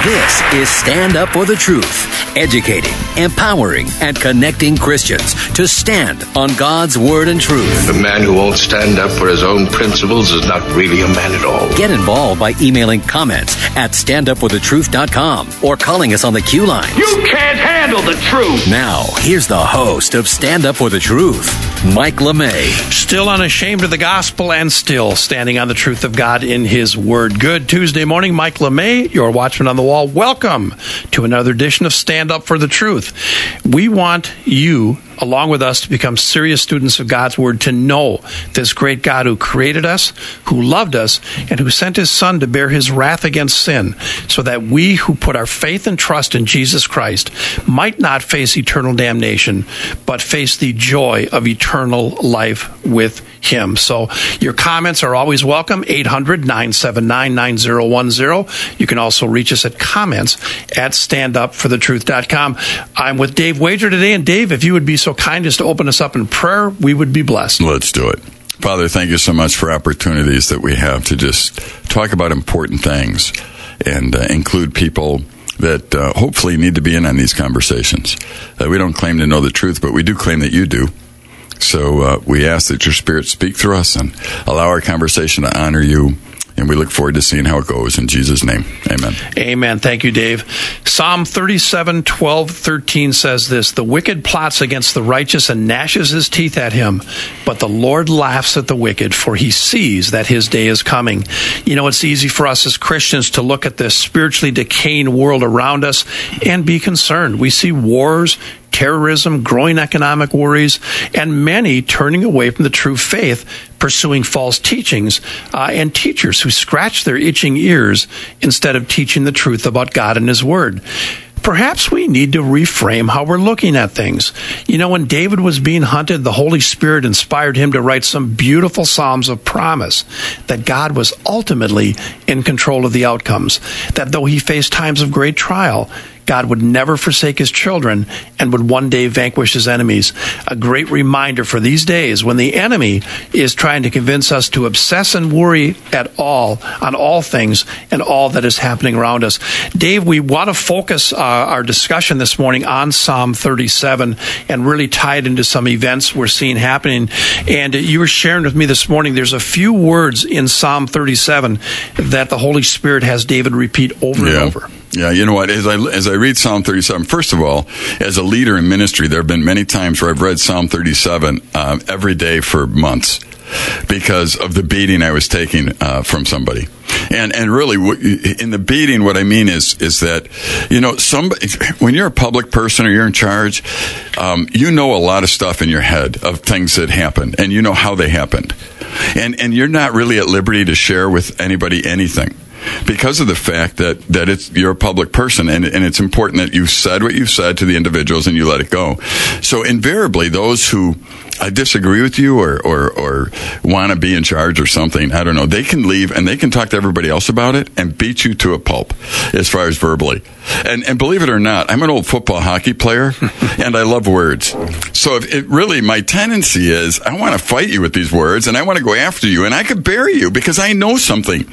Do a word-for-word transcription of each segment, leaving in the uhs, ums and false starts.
This is Stand Up for the Truth, educating, empowering, and connecting Christians to stand on God's Word and truth. The man who won't stand up for his own principles is not really a man at all. Get involved by emailing comments at stand up for the truth dot com or calling us on the Q line. You can't handle the truth. Now, here's the host of Stand Up for the Truth, Mike LeMay. Still unashamed of the gospel and still standing on the truth of God in His Word. Good Tuesday morning, Mike LeMay, your watchman on the wall. Welcome to another edition of Stand Up for the Truth. We want you, along with us, to become serious students of God's Word, to know this great God who created us, who loved us, and who sent His Son to bear His wrath against sin, so that we who put our faith and trust in Jesus Christ might not face eternal damnation, but face the joy of eternal life with Him. So your comments are always welcome, eight hundred, nine seven nine, nine zero one zero. You can also reach us at comments at stand up for the truth dot com. I'm with Dave Wager today, and Dave, if you would be so kind as to open us up in prayer, we would be blessed. Let's do it. Father, thank you so much for opportunities that we have to just talk about important things and uh, include people that uh, hopefully need to be in on these conversations. Uh, we don't claim to know the truth, but we do claim that you do. So uh, we ask that your Spirit speak through us and allow our conversation to honor you. And we look forward to seeing how it goes. In Jesus' name, amen. Amen. Thank you, Dave. Psalm thirty-seven, twelve, thirteen says this: the wicked plots against the righteous and gnashes his teeth at him, but the Lord laughs at the wicked, for he sees that his day is coming. You know, it's easy for us as Christians to look at this spiritually decaying world around us and be concerned. We see wars, terrorism, growing economic worries, and many turning away from the true faith, pursuing false teachings, uh, and teachers who scratch their itching ears instead of teaching the truth about God and His Word. Perhaps we need to reframe how we're looking at things. You know, when David was being hunted, the Holy Spirit inspired him to write some beautiful psalms of promise that God was ultimately in control of the outcomes, that though he faced times of great trial, God would never forsake His children and would one day vanquish His enemies. A great reminder for these days when the enemy is trying to convince us to obsess and worry at all, on all things and all that is happening around us. Dave, we want to focus uh, our discussion this morning on Psalm thirty-seven and really tie it into some events we're seeing happening. And you were sharing with me this morning, there's a few words in Psalm thirty-seven that the Holy Spirit has David repeat over yeah. and over. Yeah, you know what, as I as I read Psalm thirty-seven, first of all, as a leader in ministry, there have been many times where I've read Psalm thirty-seven um, every day for months because of the beating I was taking uh, from somebody. And and really, in the beating, what I mean is is that, you know, somebody, when you're a public person or you're in charge, um, you know a lot of stuff in your head of things that happened, and you know how they happened. And and you're not really at liberty to share with anybody anything, because of the fact that, that it's, you're a public person, and, and it's important that you said what you said to the individuals and you let it go. So invariably, those who uh, disagree with you or, or, or want to be in charge or something, I don't know, they can leave and they can talk to everybody else about it and beat you to a pulp as far as verbally. And, and believe it or not, I'm an old football hockey player and I love words. So if it really, my tendency is I want to fight you with these words and I want to go after you, and I could bury you because I know something.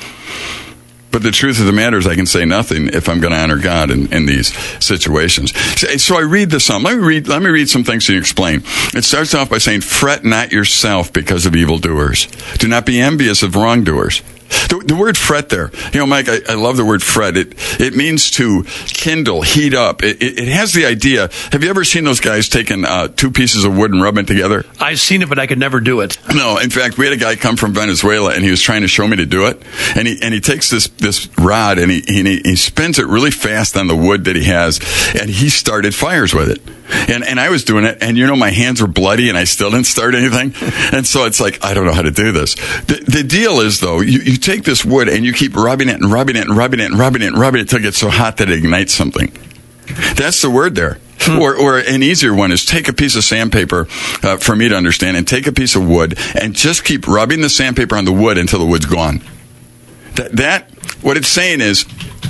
But the truth of the matter is I can say nothing if I'm going to honor God in, in these situations. So I read the psalm. Let me read, let me read some things to explain. It starts off by saying, fret not yourself because of evildoers. Do not be envious of wrongdoers. The, the word fret there, you know, Mike, I, I love the word fret. It it means to kindle, heat up. It, it, it has the idea. Have you ever seen those guys taking uh, two pieces of wood and rubbing it together? I've seen it, but I could never do it. No, in fact, we had a guy come from Venezuela, and he was trying to show me to do it. And he and he takes this this rod and he and he, he spins it really fast on the wood that he has, and he started fires with it. And and I was doing it, and you know, my hands were bloody, and I still didn't start anything. And so it's like, I don't know how to do this. The, the deal is, though, you, you take this wood and you keep rubbing it and rubbing it and rubbing it and rubbing it and rubbing it until it gets so hot that it ignites something. That's the word there. Hmm. Or, or an easier one is take a piece of sandpaper, uh, for me to understand, and take a piece of wood and just keep rubbing the sandpaper on the wood until the wood's gone. That, that what it's saying is,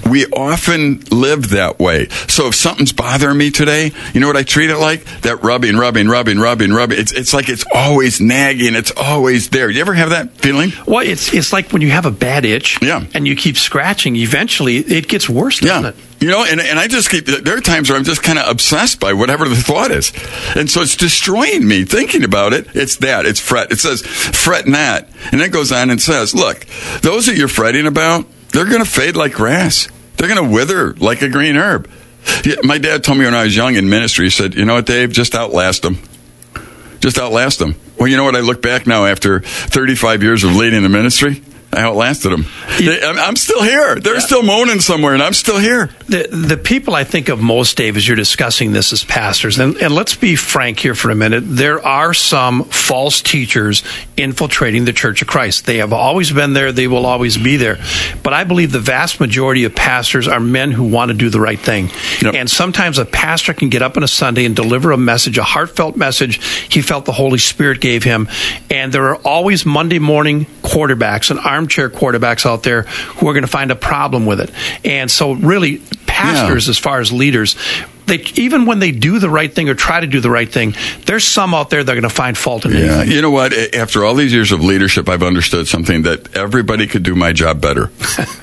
we often live that way. So if something's bothering me today, you know what I treat it like? That rubbing, rubbing, rubbing, rubbing, rubbing. It's it's like it's always nagging. It's always there. You ever have that feeling? Well, it's it's like when you have a bad itch, yeah. and you keep scratching. Eventually, it gets worse, doesn't yeah. it? You know, and, and I just keep, there are times where I'm just kind of obsessed by whatever the thought is. And so it's destroying me thinking about it. It's that. It's fret. It says, fret not. And it goes on and says, look, those that you're fretting about, they're going to fade like grass. They're going to wither like a green herb. Yeah, my dad told me when I was young in ministry, he said, you know what, Dave, just outlast them. Just outlast them. Well, you know what, I look back now after thirty-five years of leading the ministry, I outlasted them. They, I'm, I'm still here. They're yeah. still moaning somewhere, and I'm still here. The the people I think of most, Dave, as you're discussing this as pastors, and, and let's be frank here for a minute, there are some false teachers infiltrating the Church of Christ. They have always been there. They will always be there. But I believe the vast majority of pastors are men who want to do the right thing. Yep. And sometimes a pastor can get up on a Sunday and deliver a message, a heartfelt message he felt the Holy Spirit gave him. And there are always Monday morning quarterbacks and armchair quarterbacks out there who are going to find a problem with it. And so really, pastors, yeah. as far as leaders, they, even when they do the right thing or try to do the right thing, there's some out there that are going to find fault in yeah. anything. You know what? After all these years of leadership, I've understood something, that everybody could do my job better.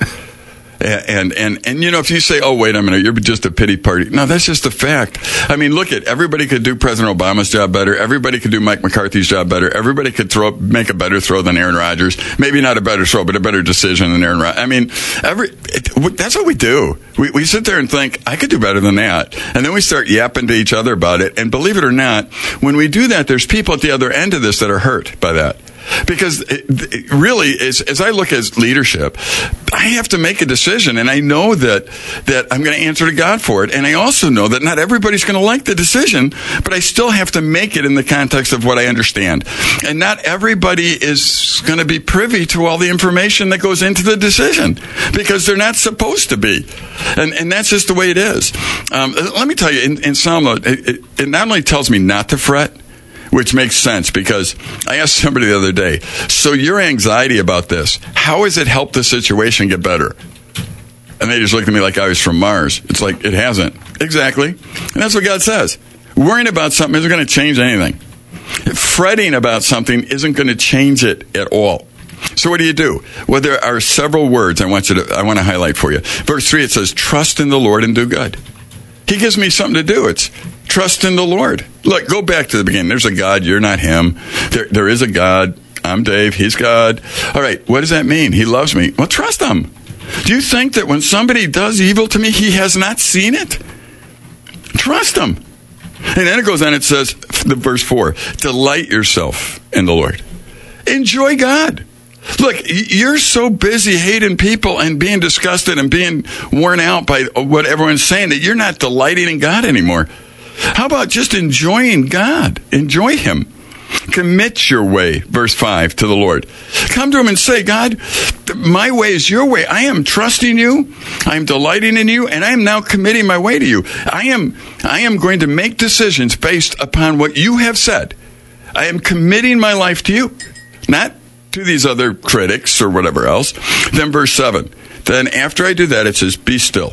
And, and, and, you know, if you say, oh, wait a minute, you're just a pity party. No, that's just a fact. I mean, look at, everybody could do President Obama's job better. Everybody could do Mike McCarthy's job better. Everybody could throw, make a better throw than Aaron Rodgers. Maybe not a better throw, but a better decision than Aaron Rodgers. I mean, every, it, that's what we do. We, we sit there and think, I could do better than that. And then we start yapping to each other about it. And believe it or not, when we do that, there's people at the other end of this that are hurt by that. Because it, it really, as, as I look at leadership, I have to make a decision, and I know that that I'm going to answer to God for it. And I also know that not everybody's going to like the decision, but I still have to make it in the context of what I understand. And not everybody is going to be privy to all the information that goes into the decision, because they're not supposed to be. And and that's just the way it is. Um, let me tell you, in, in Psalm, it, it, it not only tells me not to fret, which makes sense, because I asked somebody the other day, so your anxiety about this, how has it helped the situation get better? And they just looked at me like I was from Mars. It's like, it hasn't. Exactly. And that's what God says. Worrying about something isn't going to change anything. Fretting about something isn't going to change it at all. So what do you do? Well, there are several words I want you to, I want to highlight for you. Verse three, it says, trust in the Lord and do good. He gives me something to do. It's trust in the Lord. Look, go back to the beginning. There's a God. You're not him. There, there is a God. I'm Dave. He's God. All right. What does that mean? He loves me. Well, trust him. Do you think that when somebody does evil to me, he has not seen it? Trust him. And then it goes on. It says, the verse four, delight yourself in the Lord. Enjoy God. Look, you're so busy hating people and being disgusted and being worn out by what everyone's saying that you're not delighting in God anymore. How about just enjoying God? Enjoy him. Commit your way, verse five, to the Lord. Come to him and say, God, my way is your way. I am trusting you. I am delighting in you, and I am now committing my way to you. I am, I am going to make decisions based upon what you have said. I am committing my life to you, not to these other critics or whatever else. Then verse seven. Then after I do that, it says, be still.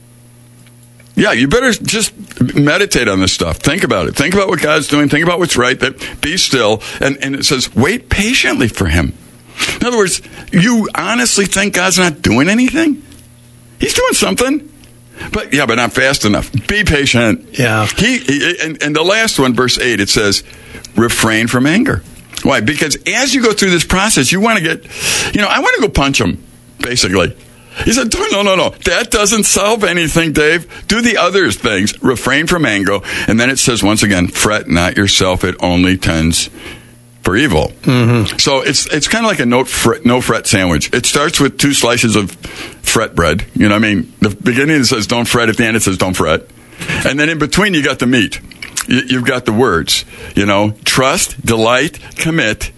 Yeah, you better just meditate on this stuff. Think about it. Think about what God's doing. Think about what's right. That be still. And, and it says, wait patiently for him. In other words, you honestly think God's not doing anything? He's doing something. But yeah, but not fast enough. Be patient. Yeah. He, he and, and the last one, verse eight, it says, refrain from anger. Why? Because as you go through this process, you want to get, you know, I want to go punch him, basically. He said, no, no, no. That doesn't solve anything, Dave. Do the other things. Refrain from anger. And then it says, once again, fret not yourself. It only tends for evil. Mm-hmm. So it's it's kind of like a no fret, no fret sandwich. It starts with two slices of fret bread. You know what I mean? The beginning it says don't fret. At the end it says don't fret. And then in between you got the meat. You, you've got the words. You know, trust, delight, commit,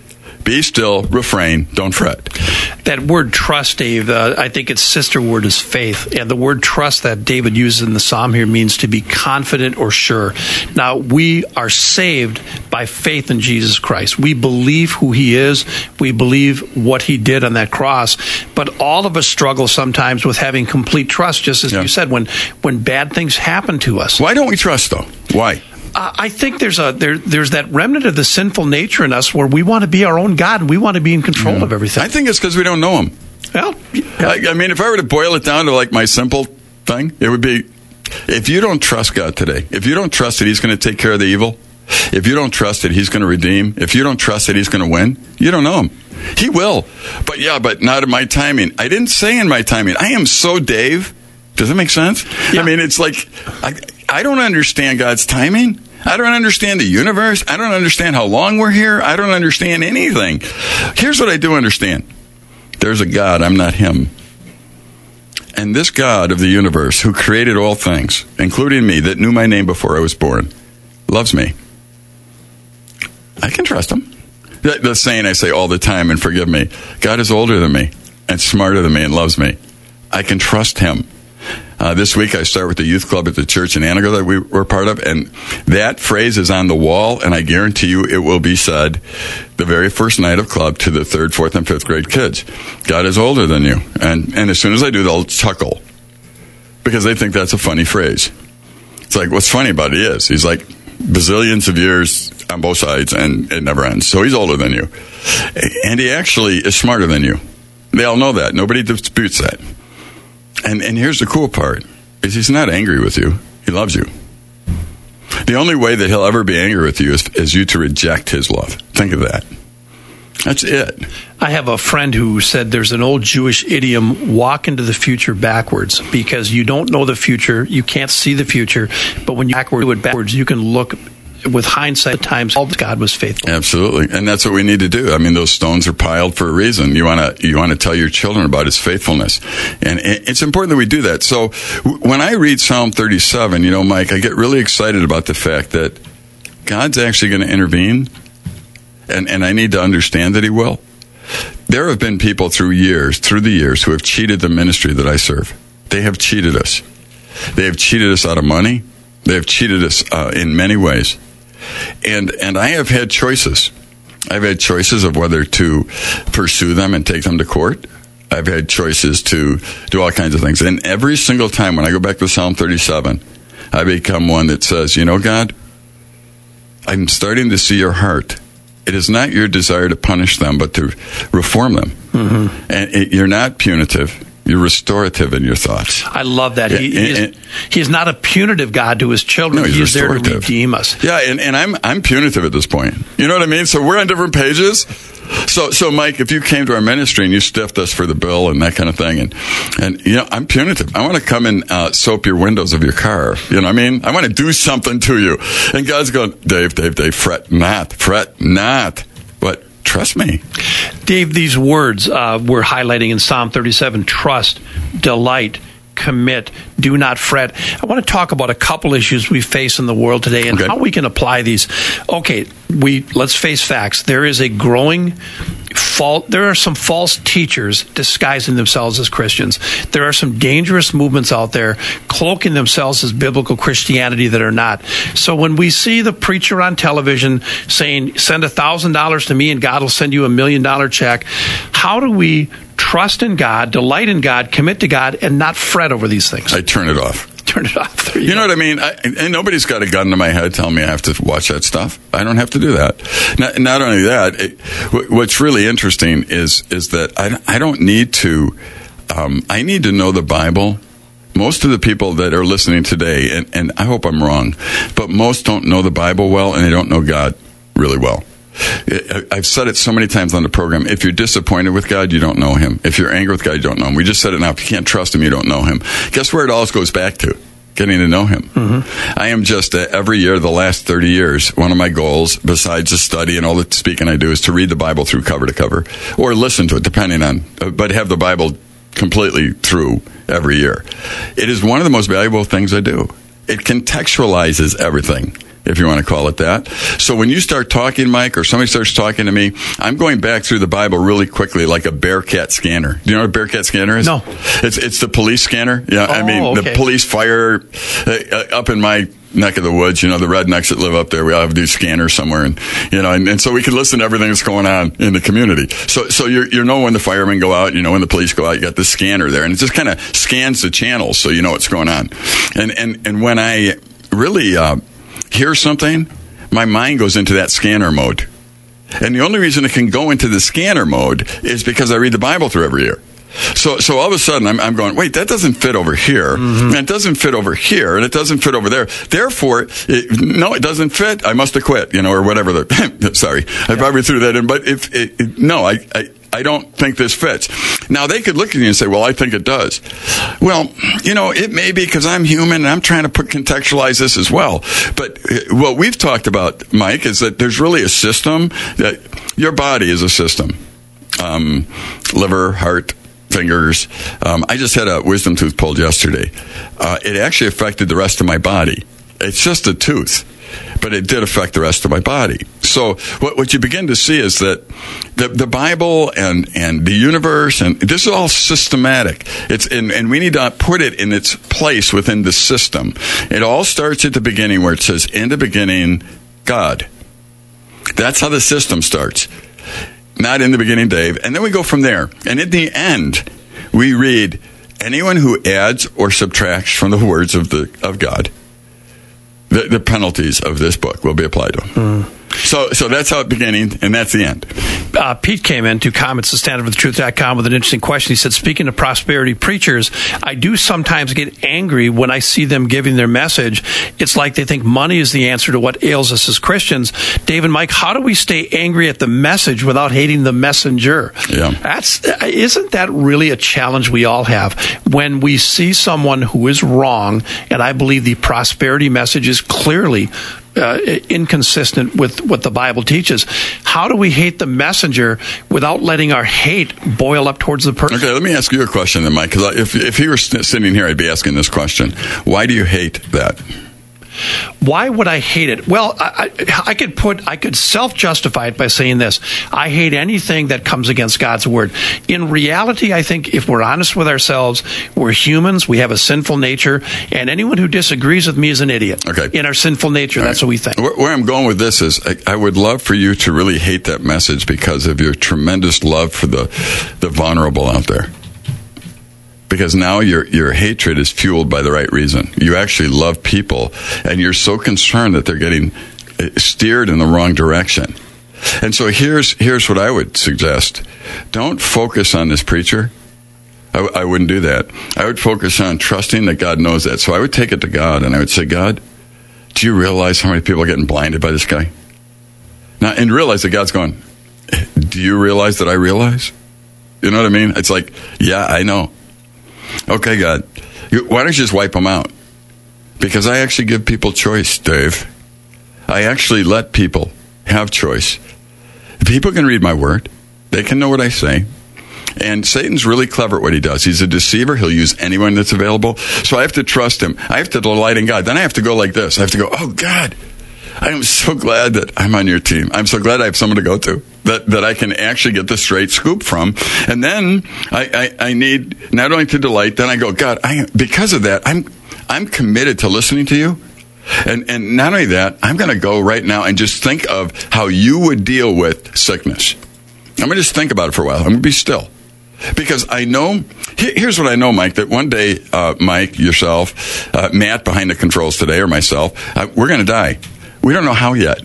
Be still, refrain, don't fret. That word trust, Dave, uh, I think its sister word is faith. And the word trust that David uses in the psalm here means to be confident or sure. Now, we are saved by faith in Jesus Christ. We believe who he is. We believe what he did on that cross. But all of us struggle sometimes with having complete trust, just as Yeah. you said, when, when bad things happen to us. Why don't we trust, though? Why? Uh, I think there's a there, there's that remnant of the sinful nature in us where we want to be our own God and we want to be in control Yeah. of everything. I think it's because we don't know him. Well, yeah. I, I mean, if I were to boil it down to like my simple thing, it would be, if you don't trust God today, if you don't trust that he's going to take care of the evil, if you don't trust that he's going to redeem, if you don't trust that he's going to win, you don't know him. He will. But yeah, but not in my timing. I didn't say in my timing. I am so Dave. Does that make sense? Yeah. I mean, it's like, I, I don't understand God's timing. I don't understand the universe. I don't understand how long we're here. I don't understand anything. Here's what I do understand. There's a God. I'm not him. And this God of the universe who created all things, including me, that knew my name before I was born, loves me. I can trust him. The, the saying I say all the time, and forgive me, God is older than me and smarter than me and loves me. I can trust him. Uh, this week I start with the youth club at the church in Antigo that we were part of, and that phrase is on the wall, and I guarantee you it will be said the very first night of club to the third, fourth, and fifth grade kids. God is older than you. And, and as soon as I do, they'll chuckle because they think that's a funny phrase. It's like, what's funny about it is, he's like bazillions of years on both sides, and it never ends. So he's older than you. And he actually is smarter than you. They all know that. Nobody disputes that. And and here's the cool part, is he's not angry with you. He loves you. The only way that he'll ever be angry with you is, is you to reject his love. Think of that. That's it. I have a friend who said there's an old Jewish idiom, walk into the future backwards, because you don't know the future, you can't see the future, but when you backward, do it backwards, you can look with hindsight at times all God was faithful. Absolutely. And that's what we need to do. I mean, those stones are piled for a reason. You want to you want to tell your children about his faithfulness. And it's important that we do that. So when I read Psalm thirty-seven, you know, Mike, I get really excited about the fact that God's actually going to intervene. And, and I need to understand that he will. There have been people through years, through the years, who have cheated the ministry that I serve. They have cheated us. They have cheated us out of money. They have cheated us uh, in many ways. And and I have had choices. I've had choices of whether to pursue them and take them to court. I've had choices to do all kinds of things. And every single time when I go back to Psalm thirty-seven, I become one that says, you know, God, I'm starting to see your heart. It is not your desire to punish them, but to reform them. Mm-hmm. And it, you're not punitive. You're restorative in your thoughts. I love that. He, Yeah, he, is, and- he is not a punitive God to his children. No, he's he is there to restorative. redeem us. Yeah, and, and I'm I'm punitive at this point. You know what I mean? So we're on different pages. So so Mike, if you came to our ministry and you stiffed us for the bill and that kind of thing, and and you know, I'm punitive. I want to come and uh, soap your windows of your car. You know what I mean? I want to do something to you. And God's going, Dave, Dave, Dave, fret not, fret not. But trust me. Dave, these words uh, we're highlighting in Psalm thirty-seven, trust, delight, commit, do not fret. I want to talk about a couple issues we face in the world today and Okay. how we can apply these. Okay, we let's face facts. There is a growing fault. There are some false teachers disguising themselves as Christians. There are some dangerous movements out there cloaking themselves as biblical Christianity that are not. So when we see the preacher on television saying, send a thousand dollars to me and God will send you a million dollar check, how do we trust in God, delight in God, commit to God, and not fret over these things? I turn it off. Turn it off. There you You know go. what I mean? I, and nobody's got a gun to my head telling me I have to watch that stuff. I don't have to do that. Not, not only that, it, w- what's really interesting is is that I, I don't need to. Um, I need to know the Bible. Most of the people that are listening today, and, and I hope I'm wrong, but most don't know the Bible well, and they don't know God really well. I- I've said it so many times on the program. If you're disappointed with God, you don't know him. If you're angry with God, you don't know him. We just said it now. If you can't trust him, you don't know him. Guess where it all goes back to? Getting to know him. Mm-hmm. I am just, uh, every year, the last thirty years, one of my goals, besides the study and all the speaking I do, is to read the Bible through cover to cover, or listen to it, depending on, uh, but have the Bible completely through every year. It is one of the most valuable things I do. It contextualizes everything. if you want to call it that. So when you start talking, Mike, or somebody starts talking to me, I'm going back through the Bible really quickly, like a Bearcat scanner. Do you know what a Bearcat scanner is? No. It's it's the police scanner. Yeah, oh, I mean, okay. the police fire uh, up in my neck of the woods, you know, the rednecks that live up there, we all have these scanners somewhere, and you know, and, and so we can listen to everything that's going on in the community. So, so you you know when the firemen go out, you know when the police go out, you got the scanner there, and it just kind of scans the channels, so you know what's going on. And and and when I really uh, hear something, my mind goes into that scanner mode, and the only reason it can go into the scanner mode is because I read the Bible through every year. So, so all of a sudden, I'm, I'm going, wait, that doesn't fit over here, mm-hmm. and it doesn't fit over here, and it doesn't fit over there. Therefore, it, no, it doesn't fit. I must have quit, you know, or whatever. The, sorry, I probably threw that in, but if it, it, no, I, I, I don't think this fits. Now, they could look at you and say, well, I think it does. Well, you know, it may be because I'm human, and I'm trying to put contextualize this as well. But what we've talked about, Mike, is that there's really a system that your body is a system. Um, liver, heart, fingers. Um, I just had a wisdom tooth pulled yesterday. Uh, it actually affected the rest of my body. It's just a tooth, but it did affect the rest of my body. So what, what you begin to see is that the, the Bible and, and the universe, and this is all systematic. It's and, and we need to put it in its place within the system. It all starts at the beginning where it says, in the beginning, God. That's how the system starts. Not in the beginning, Dave. And then we go from there. And at the end, we read, anyone who adds or subtracts from the words of the of God, the, the penalties of this book will be applied to them. Mm. So so that's how it's beginning, and that's the end. Uh, Pete came in to comments to stand up for the truth dot com with an interesting question. He said, speaking of prosperity preachers, I do sometimes get angry when I see them giving their message. It's like they think money is the answer to what ails us as Christians. Dave and Mike, how do we stay angry at the message without hating the messenger? Yeah. That's, isn't that really a challenge we all have? When we see someone who is wrong, and I believe the prosperity message is clearly Uh, inconsistent with what the Bible teaches. How do we hate the messenger without letting our hate boil up towards the person? Okay, let me ask you a question then, Mike, because if, if he were sitting here, I'd be asking this question. Why do you hate that? Why would I hate it? Well, I, I, I could put, I could self-justify it by saying this. I hate anything that comes against God's word. In reality, I think if we're honest with ourselves, we're humans, we have a sinful nature, and anyone who disagrees with me is an idiot. Okay. In our sinful nature, All that's right. what we think. Where, where I'm going with this is, I, I would love for you to really hate that message because of your tremendous love for the, the vulnerable out there. Because now your your hatred is fueled by the right reason. You actually love people, and you're so concerned that they're getting steered in the wrong direction. And so here's here's what I would suggest. Don't focus on this preacher. I, I wouldn't do that. I would focus on trusting that God knows that. So I would take it to God, and I would say, God, do you realize how many people are getting blinded by this guy? Now, and realize that God's going, do you realize that I realize? You know what I mean? It's like, yeah, I know. Okay, God, why don't you just wipe them out? Because I actually give people choice, Dave. I actually let people have choice. People can read my word. They can know what I say. And Satan's really clever at what he does. He's a deceiver. He'll use anyone that's available. So I have to trust him. I have to delight in God. Then I have to go like this. I have to go, oh, God, I am so glad that I'm on your team. I'm so glad I have someone to go to, that, that I can actually get the straight scoop from. And then I, I, I need not only to delight, then I go, God, I, because of that, I'm I'm committed to listening to you. And, and not only that, I'm going to go right now and just think of how you would deal with sickness. I'm going to just think about it for a while. I'm going to be still. Because I know, here's what I know, Mike, that one day, uh, Mike, yourself, uh, Matt behind the controls today, or myself, uh, we're going to die. We don't know how yet.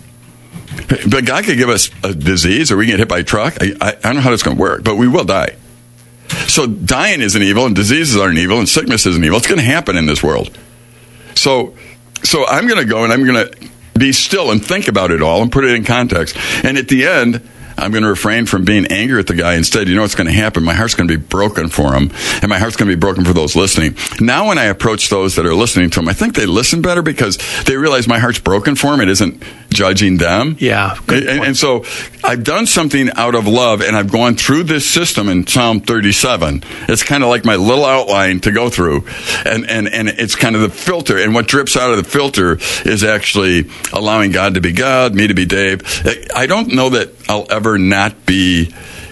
But God could give us a disease, or we can get hit by a truck. I, I, I don't know how that's going to work, but we will die. So dying isn't evil, and diseases aren't evil, and sickness isn't evil. It's going to happen in this world. So, so I'm going to go, and I'm going to be still and think about it all and put it in context. And at the end, I'm going to refrain from being angry at the guy. Instead, you know what's going to happen? My heart's going to be broken for him, and my heart's going to be broken for those listening. Now when I approach those that are listening to him, I think they listen better because they realize my heart's broken for him. It isn't judging them. Yeah. And, and so I've done something out of love, and I've gone through this system in Psalm thirty-seven. It's kind of like my little outline to go through, and, and, and it's kind of the filter. And what drips out of the filter is actually allowing God to be God, me to be Dave. I don't know that I'll ever not be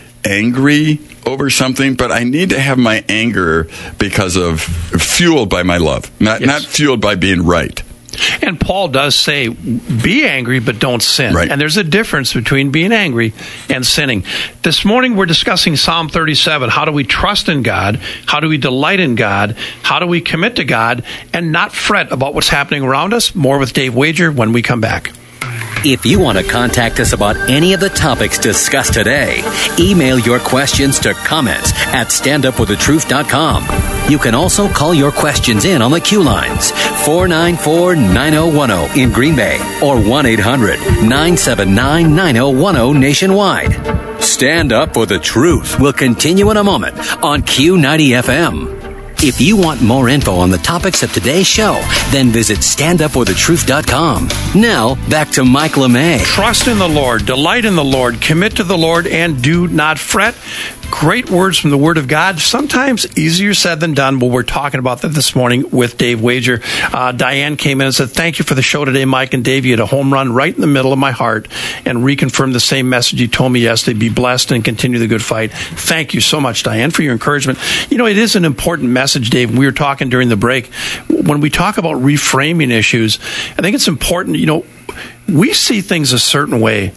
angry over something, but I need to have my anger because of fueled by my love, not yes. not fueled by being right. And Paul does say, be angry, but don't sin. Right. And there's a difference between being angry and sinning. This morning, we're discussing Psalm thirty-seven. How do we trust in God? How do we delight in God? How do we commit to God and not fret about what's happening around us? More with Dave Wager when we come back. If you want to contact us about any of the topics discussed today, email your questions to comments at stand up with the truth dot com. You can also call your questions in on the Q lines, four nine four, nine oh one oh in Green Bay or one eight hundred, nine seven nine, nine oh one oh nationwide. Stand Up for the Truth will continue in a moment on Q ninety F M. If you want more info on the topics of today's show, then visit stand up with the truth dot com. Now, back to Mike LeMay. Trust in the Lord, delight in the Lord, commit to the Lord, and do not fret. Great words from the Word of God. Sometimes easier said than done, but we're talking about that this morning with Dave Wager. Uh, Diane came in and said, thank you for the show today, Mike and Dave. You had a home run right in the middle of my heart and reconfirmed the same message you told me yesterday. Be blessed and continue the good fight. Thank you so much, Diane, for your encouragement. You know, it is an important message, Dave. We were talking during the break. When we talk about reframing issues, I think it's important, you know, we see things a certain way.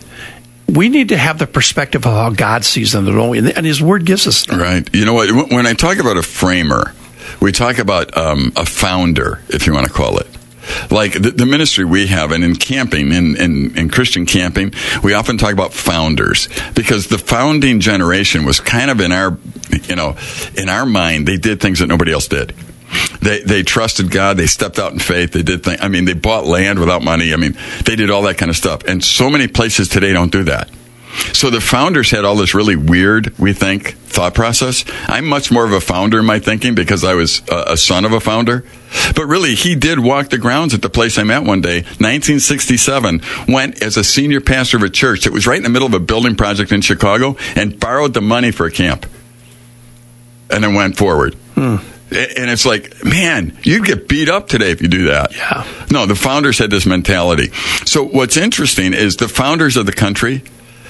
We need to have the perspective of how God sees them, don't we? And His Word gives us that. Right. You know what? When I talk about a framer, we talk about um, a founder, if you want to call it. Like the, the ministry we have, and in camping, in, in, in Christian camping, we often talk about founders because the founding generation was kind of in our, you know, in our mind, they did things that nobody else did. They they trusted God. They stepped out in faith. They did things. I mean, they bought land without money. I mean, they did all that kind of stuff. And so many places today don't do that. So the founders had all this really weird, we think, thought process. I'm much more of a founder in my thinking because I was a, a son of a founder. But really, he did walk the grounds at the place I'm at one day. nineteen sixty-seven, went as a senior pastor of a church that was right in the middle of a building project in Chicago and borrowed the money for a camp. And then went forward. Hmm. And it's like, man, you'd get beat up today if you do that. Yeah. No, the founders had this mentality. So what's interesting is the founders of the country,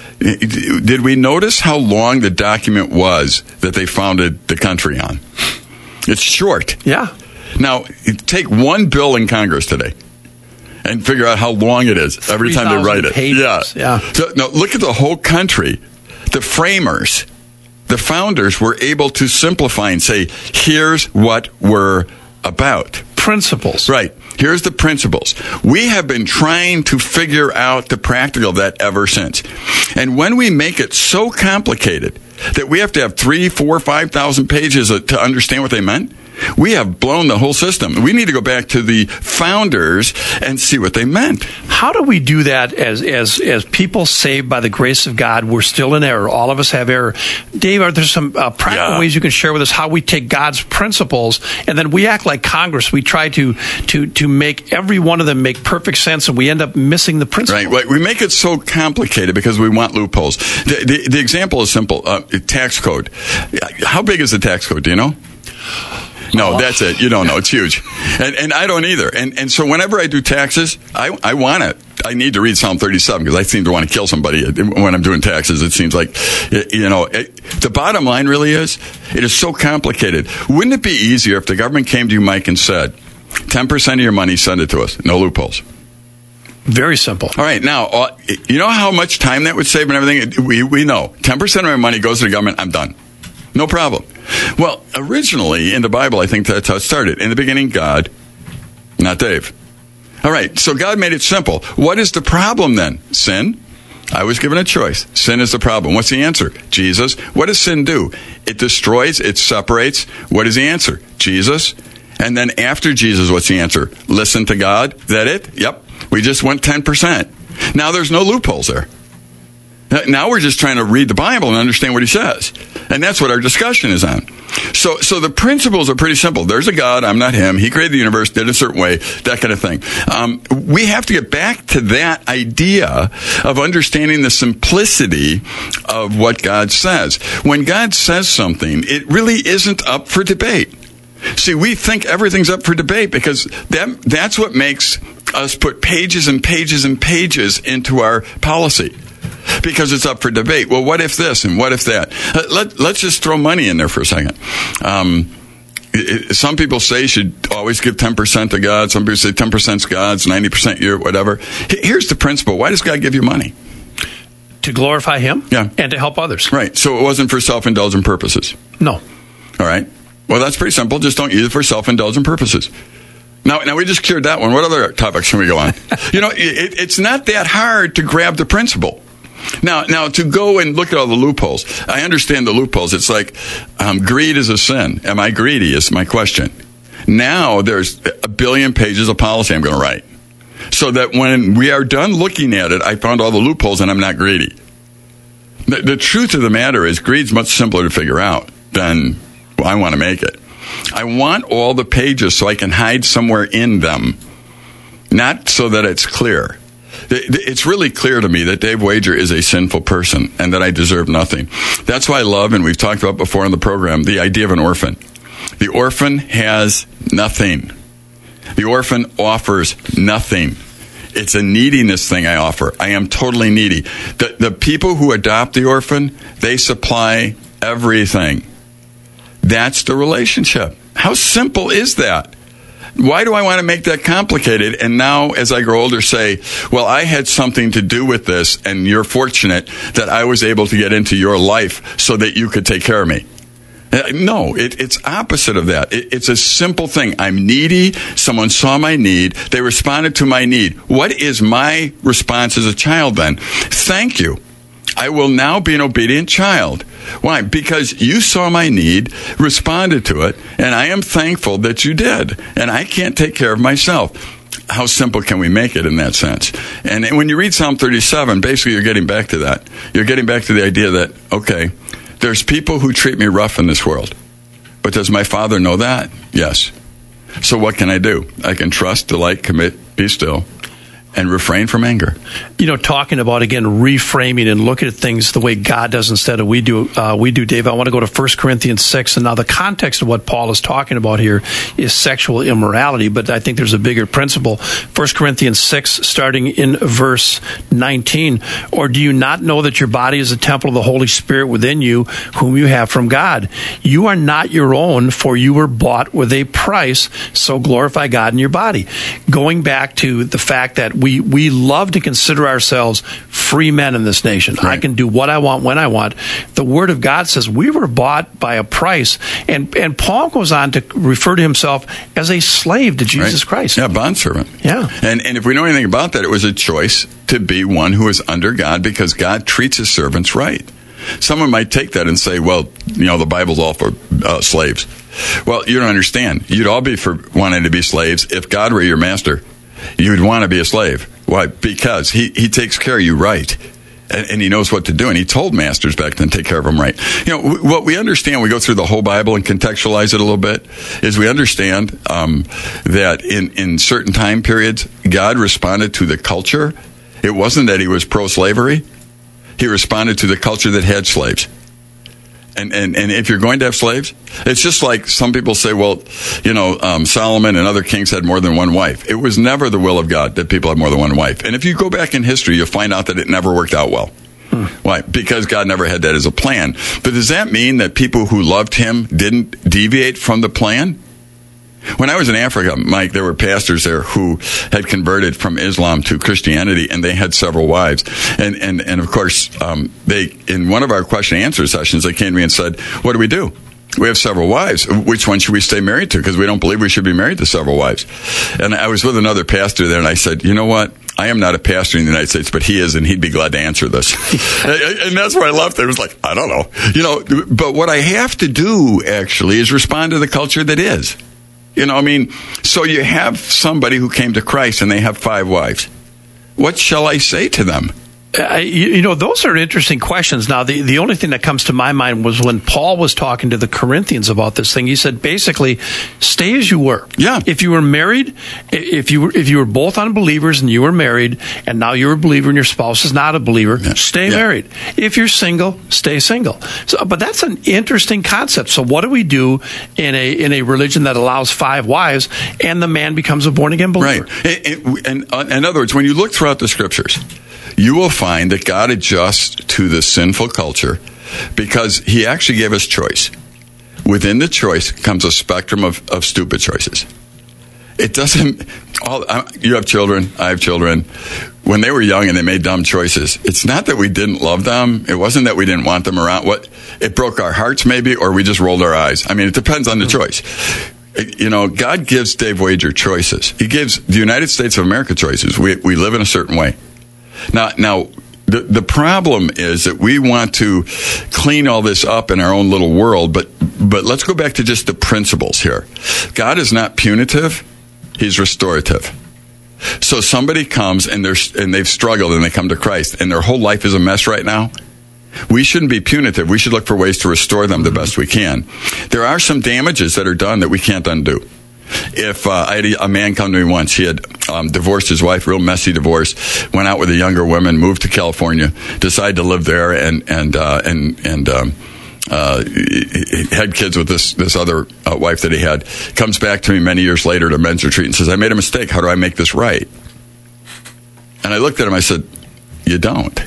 did we notice how long the document was that they founded the country on? It's short. Yeah. Now, take one bill in Congress today and figure out how long it is every time they write it. Pages. Yeah. yeah. So, now, look at the whole country. The framers, the founders were able to simplify and say, here's what we're about. Principles. Right. Here's the principles. We have been trying to figure out the practical of that ever since. And when we make it so complicated that we have to have three, four, five thousand pages to understand what they meant, we have blown the whole system. We need to go back to the founders and see what they meant. How do we do that as as as people saved by the grace of God? We're still in error. All of us have error. Dave, are there some uh, practical yeah. ways you can share with us how we take God's principles and then we act like Congress? We try to to to make every one of them make perfect sense, and we end up missing the principle. Right. We make it so complicated because we want loopholes. The, the, the example is simple. Uh, tax code. How big is the tax code? Do you know? No, that's it. You don't know. It's huge. And and I don't either. And and so whenever I do taxes, I, I want it. I need to read Psalm thirty-seven because I seem to want to kill somebody when I'm doing taxes. It seems like, you know, it, the bottom line really is, it is so complicated. Wouldn't it be easier if the government came to you, Mike, and said, ten percent of your money, send it to us. No loopholes. Very simple. All right. Now, uh, you know how much time that would save and everything? We, we know. ten percent of my money goes to the government. I'm done. No problem. Well, originally in the Bible, I think that's how it started. In the beginning, God, not Dave. All right, so God made it simple. What is the problem then? Sin? I was given a choice. Sin is the problem. What's the answer? Jesus. What does sin do? It destroys, it separates. What is the answer? Jesus. And then after Jesus, what's the answer? Listen to God. Is that it? Yep. We just went ten percent. Now there's no loopholes there. Now we're just trying to read the Bible and understand what he says. And that's what our discussion is on. So so the principles are pretty simple. There's a God, I'm not him. He created the universe, did it a certain way, that kind of thing. Um, we have to get back to that idea of understanding the simplicity of what God says. When God says something, it really isn't up for debate. See, we think everything's up for debate because that, that's what makes us put pages and pages and pages into our policy. Because it's up for debate. Well, what if this and what if that? Uh, let, let's just throw money in there for a second. Um, it, some people say you should always give ten percent to God. Some people say ten percent is God's, ninety percent your, whatever. Here's the principle. Why does God give you money? To glorify him yeah. and to help others. Right. So it wasn't for self-indulgent purposes. No. All right. Well, that's pretty simple. Just don't use it for self-indulgent purposes. Now, now we just cured that one. What other topics can we go on? You know, it, it's not that hard to grab the principle. Now, now to go and look at all the loopholes. I understand the loopholes. It's like um, greed is a sin. Am I greedy is my question. Now there's a billion pages of policy I'm going to write. So that when we are done looking at it, I found all the loopholes and I'm not greedy. The, the truth of the matter is greed's much simpler to figure out than well, I want to make it. I want all the pages so I can hide somewhere in them, not so that it's clear. It's really clear to me that Dave Wager is a sinful person and that I deserve nothing. That's why I love, and we've talked about before in the program, the idea of an orphan. The orphan has nothing. The orphan offers nothing. It's a neediness thing I offer. I am totally needy. The, the people who adopt the orphan, they supply everything. That's the relationship. How simple is that? Why do I want to make that complicated? And now, as I grow older, say, well, I had something to do with this, and you're fortunate that I was able to get into your life so that you could take care of me. No, it, it's opposite of that. It, it's a simple thing. I'm needy. Someone saw my need. They responded to my need. What is my response as a child then? Thank you. I will now be an obedient child. Why? Because you saw my need, responded to it, and I am thankful that you did. And I can't take care of myself. How simple can we make it in that sense? And when you read Psalm thirty-seven, basically you're getting back to that. You're getting back to the idea that, okay, there's people who treat me rough in this world. But does my Father know that? Yes. So what can I do? I can trust, delight, commit, be still, and refrain from anger. You know, talking about, again, reframing and looking at things the way God does instead of we do, uh, we do, Dave, I want to go to First Corinthians six. And now the context of what Paul is talking about here is sexual immorality, but I think there's a bigger principle. First Corinthians six, starting in verse nineteen. Or do you not know that your body is a temple of the Holy Spirit within you, whom you have from God? You are not your own, for you were bought with a price, so glorify God in your body. Going back to the fact that we, we love to consider ourselves free men in this nation. Right. I can do what I want when I want. The Word of God says we were bought by a price. And and Paul goes on to refer to himself as a slave to Jesus right. Christ. Yeah, bondservant. Yeah. And and if we know anything about that, it was a choice to be one who is under God because God treats his servants right. Someone might take that and say, well, you know, the Bible's all for uh, slaves. Well, you don't understand. You'd all be for wanting to be slaves. If God were your master, you'd want to be a slave. Why? Because he, he takes care of you right. And, and he knows what to do. And he told masters back then, take care of them right. You know, w- what we understand, we go through the whole Bible and contextualize it a little bit, is we understand um, that in, in certain time periods, God responded to the culture. It wasn't that he was pro-slavery. He responded to the culture that had slaves. And, and and if you're going to have slaves, it's just like some people say, well, you know, um, Solomon and other kings had more than one wife. It was never the will of God that people have more than one wife. And if you go back in history, you'll find out that it never worked out well. Hmm. Why? Because God never had that as a plan. But does that mean that people who loved him didn't deviate from the plan? When I was in Africa, Mike, there were pastors there who had converted from Islam to Christianity, and they had several wives. And, and, and of course, um, they in one of our question and answer sessions, they came to me and said, what do we do? We have several wives. Which one should we stay married to? Because we don't believe we should be married to several wives. And I was with another pastor there, and I said, you know what? I am not a pastor in the United States, but he is, and he'd be glad to answer this. And that's where I left. I was like, I don't know. You know, but what I have to do, actually, is respond to the culture that is. You know, I mean, so you have somebody who came to Christ and they have five wives. What shall I say to them? Uh, you, you know, those are interesting questions. Now, the, the only thing that comes to my mind was when Paul was talking to the Corinthians about this thing. He said, basically, stay as you were. Yeah. If you were married, if you were, if you were both unbelievers and you were married, and now you're a believer and your spouse is not a believer, yeah. stay yeah. married. If you're single, stay single. So, but that's an interesting concept. So, what do we do in a in a religion that allows five wives, and the man becomes a born again believer? Right. And, and, and in other words, when you look throughout the scriptures, you will find that God adjusts to the sinful culture because he actually gave us choice. Within the choice comes a spectrum of, of stupid choices. It doesn't, all, you have children, I have children. When they were young and they made dumb choices, it's not that we didn't love them. It wasn't that we didn't want them around. What it broke our hearts maybe, or we just rolled our eyes. I mean, it depends on the choice. You know, God gives Dave Wager choices. He gives the United States of America choices. We we live in a certain way. Now, now the, the problem is that we want to clean all this up in our own little world, but but let's go back to just the principles here. God is not punitive, he's restorative. So somebody comes and they're and they've struggled and they come to Christ and their whole life is a mess right now. We shouldn't be punitive. We should look for ways to restore them the best we can. There are some damages that are done that we can't undo. If uh, I had a, a man come to me once, he had um, divorced his wife, real messy divorce, went out with a younger woman, moved to California, decided to live there, and and uh, and and um, uh, he had kids with this this other uh, wife that he had. Comes back to me many years later at a men's retreat and says, "I made a mistake. How do I make this right?" And I looked at him. I said, "You don't."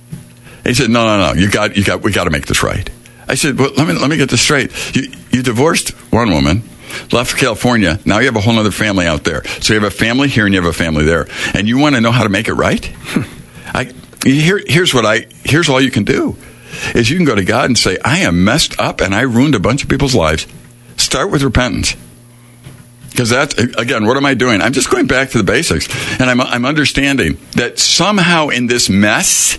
He said, "No, no, no. You got you got we got to make this right." I said, "Well, let me let me get this straight. You you divorced one woman." Left for California. Now you have a whole other family out there. So you have a family here and you have a family there. And you want to know how to make it right? I, here, here's what I, here's all you can do is you can go to God and say, I am messed up and I ruined a bunch of people's lives. Start with repentance. Because that's, again, what am I doing? I'm just going back to the basics. And I'm, I'm understanding that somehow in this mess,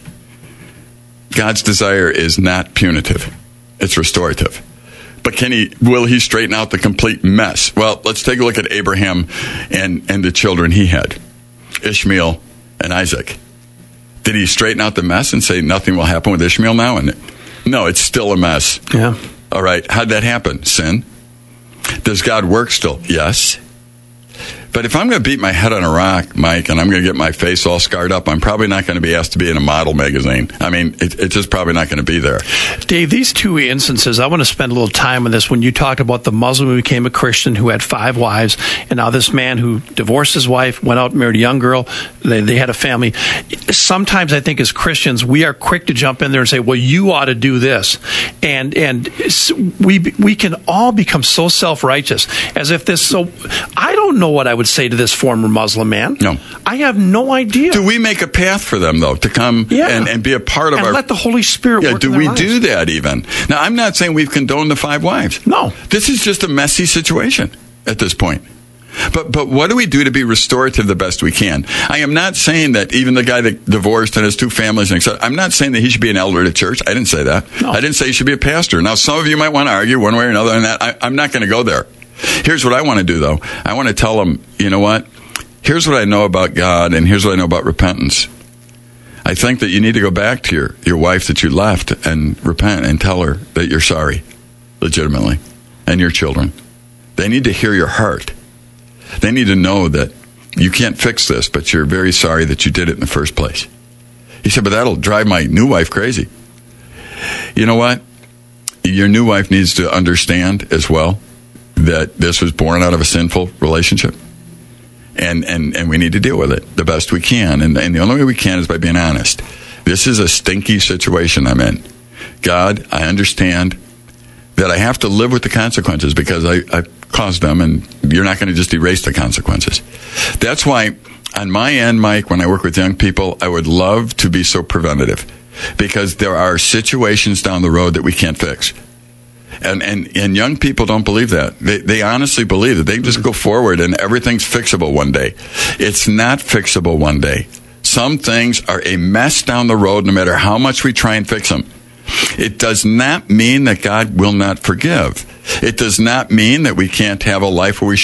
God's desire is not punitive. It's restorative. But can he, will he straighten out the complete mess? Well, let's take a look at Abraham and, and the children he had, Ishmael and Isaac. Did he straighten out the mess and say nothing will happen with Ishmael now? And no, it's still a mess. Yeah. All right. How'd that happen? Sin. Does God work still? Yes. But if I'm going to beat my head on a rock, Mike, and I'm going to get my face all scarred up, I'm probably not going to be asked to be in a model magazine. I mean, it, it's just probably not going to be there. Dave, these two instances, I want to spend a little time on this. When you talked about the Muslim who became a Christian who had five wives, and now this man who divorced his wife, went out and married a young girl, they, they had a family. Sometimes I think as Christians, we are quick to jump in there and say, well, you ought to do this. And and we we can all become so self-righteous, as if this, so, I don't know what I would say to this former Muslim man. No. I have no idea. Do we make a path for them, though, to come yeah. and, and be a part of and our... let the Holy Spirit yeah, work do in their we lives. do that even? Now, I'm not saying we've condoned the five wives. No. This is just a messy situation at this point. But but what do we do to be restorative the best we can? I am not saying that even the guy that divorced and has two families, and et cetera, I'm not saying that he should be an elder at a church. I didn't say that. No. I didn't say he should be a pastor. Now, some of you might want to argue one way or another on that. I, I'm not going to go there. Here's what I want to do, though. I want to tell them, you know what? Here's what I know about God, and here's what I know about repentance. I think that you need to go back to your, your wife that you left and repent and tell her that you're sorry, legitimately, and your children. They need to hear your heart. They need to know that you can't fix this, but you're very sorry that you did it in the first place. He said, but that'll drive my new wife crazy. You know what? Your new wife needs to understand as well that this was born out of a sinful relationship. And, and, and we need to deal with it the best we can. And, and the only way we can is by being honest. This is a stinky situation I'm in. God, I understand that I have to live with the consequences because I, I caused them, and you're not going to just erase the consequences. That's why on my end, Mike, when I work with young people, I would love to be so preventative because there are situations down the road that we can't fix. And, and and young people don't believe that. They they honestly believe that they can just go forward and everything's fixable one day. It's not fixable one day. Some things are a mess down the road no matter how much we try and fix them. It does not mean that God will not forgive. It does not mean that we can't have a life where we share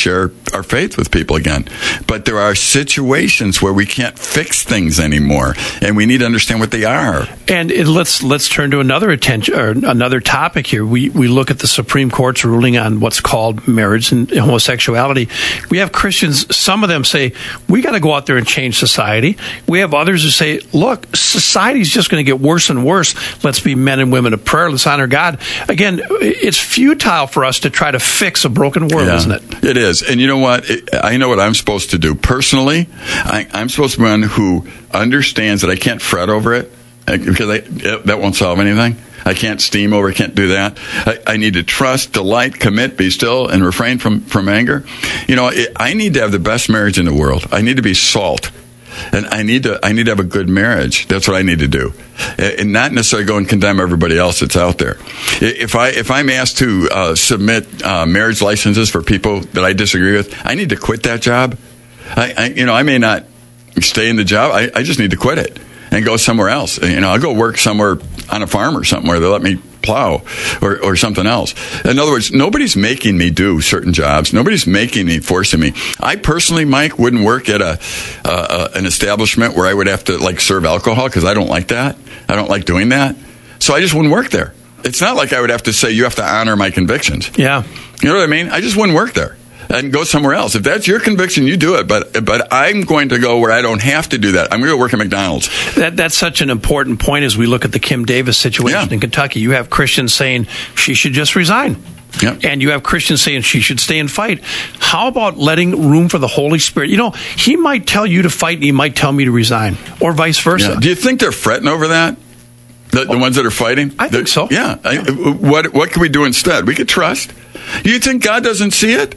our faith with people again. But there are situations where we can't fix things anymore, and we need to understand what they are. And it, let's let's turn to another attention or another topic here. We we look at the Supreme Court's ruling on what's called marriage and homosexuality. We have Christians. Some of them say we got to go out there and change society. We have others who say, look, society's just going to get worse and worse. Let's be men and women of prayer. Let's honor God. Again, it's futile for us to try to fix a broken world, yeah, isn't it? It is. And you know what? It, I know what I'm supposed to do. Personally, I, I'm supposed to be one who understands that I can't fret over it, because I, that won't solve anything. I can't steam over, I can't do that. I, I need to trust, delight, commit, be still, and refrain from, from anger. You know, it, I need to have the best marriage in the world. I need to be salt. And I need to I need to have a good marriage. That's what I need to do, and not necessarily go and condemn everybody else that's out there. If I if I'm asked to uh, submit uh, marriage licenses for people that I disagree with, I need to quit that job. I, I you know I may not stay in the job. I, I just need to quit it and go somewhere else. You know, I'll go work somewhere on a farm or something where they let me plow or, or something else. In other words, nobody's making me do certain jobs. Nobody's making me, forcing me. I personally, Mike, wouldn't work at a uh, an establishment where I would have to like serve alcohol, because I don't like that. I don't like doing that. So I just wouldn't work there. It's not like I would have to say, you have to honor my convictions. Yeah. You know what I mean? I just wouldn't work there and go somewhere else. If that's your conviction, you do it. But but I'm going to go where I don't have to do that. I'm going to go work at McDonald's. That That's such an important point as we look at the Kim Davis situation yeah. in Kentucky. You have Christians saying she should just resign. Yep. And you have Christians saying she should stay and fight. How about letting room for the Holy Spirit? You know, he might tell you to fight and he might tell me to resign, or vice versa. Yeah. Do you think they're fretting over that? The, the ones that are fighting? I think the, so. Yeah. I, what what can we do instead? We could trust. You think God doesn't see it?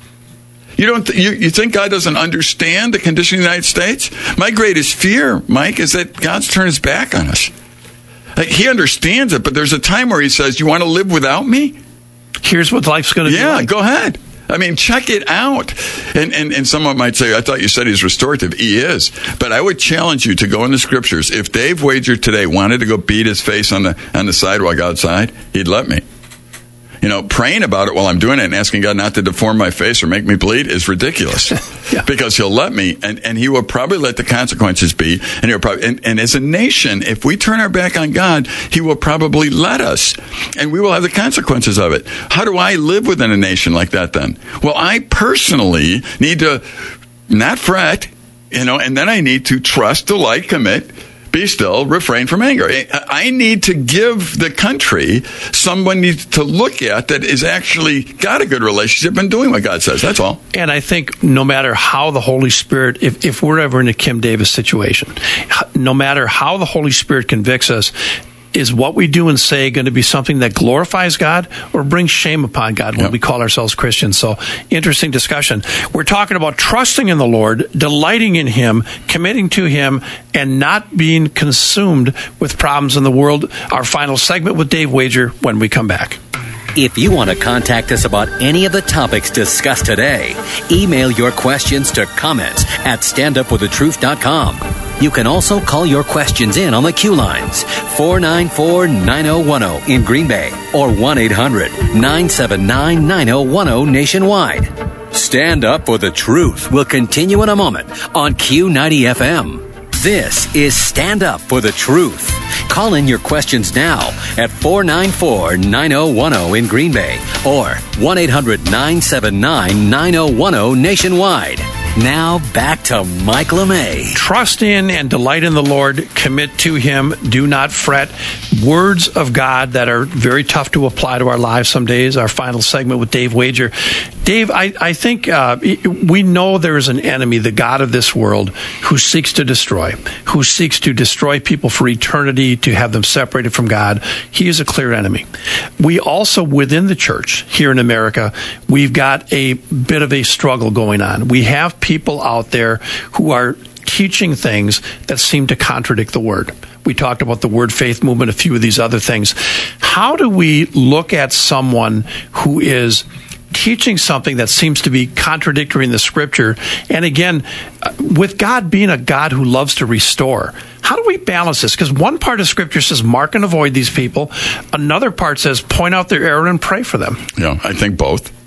You don't. Th- you, you think God doesn't understand the condition of the United States? My greatest fear, Mike, is that God's turned his back on us. Like, he understands it, but there's a time where he says, "You want to live without me? Here's what life's going to yeah, be like." Go ahead. I mean, check it out. And, and and someone might say, I thought you said he's restorative. He is. But I would challenge you to go in the scriptures. If Dave Wager today wanted to go beat his face on the on the sidewalk outside, he'd let me. You know, praying about it while I'm doing it and asking God not to deform my face or make me bleed is ridiculous. yeah. Because he'll let me, and, and he will probably let the consequences be. And he'll probably, and, and as a nation, if we turn our back on God, he will probably let us, and we will have the consequences of it. How do I live within a nation like that then? Well, I personally need to not fret, you know, and then I need to trust, delight, commit, be still, refrain from anger. I need to give the country someone needs to look at that is actually got a good relationship and doing what God says. That's all. And I think no matter how the Holy Spirit, if, if we're ever in a Kim Davis situation, no matter how the Holy Spirit convicts us, is what we do and say going to be something that glorifies God or brings shame upon God when yep. we call ourselves Christians? So, interesting discussion. We're talking about trusting in the Lord, delighting in Him, committing to Him, and not being consumed with problems in the world. Our final segment with Dave Wager when we come back. If you want to contact us about any of the topics discussed today, email your questions to comments at stand up with the truth dot com. You can also call your questions in on the Q lines, four nine four, nine oh one oh in Green Bay or one eight hundred, nine seven nine, nine oh one oh nationwide. Stand Up for the Truth will continue in a moment on Q ninety F M. This is Stand Up for the Truth. Call in your questions now at four nine four, nine oh one oh in Green Bay or one eight hundred, nine seven nine, nine oh one oh nationwide. Now back to Mike LeMay. Trust in and delight in the Lord. Commit to Him. Do not fret. Words of God that are very tough to apply to our lives some days. Our final segment with Dave Wager. Dave, I, I think uh, we know there is an enemy, the God of this world, who seeks to destroy, who seeks to destroy people for eternity, to have them separated from God. He is a clear enemy. We also, within the church here in America, we've got a bit of a struggle going on. We have people out there who are teaching things that seem to contradict the Word. We talked about the Word Faith Movement, a few of these other things. How do we look at someone who is teaching something that seems to be contradictory in the Scripture? And again, with God being a God who loves to restore, how do we balance this? Because one part of Scripture says, mark and avoid these people. Another part says, point out their error and pray for them. Yeah, I think both.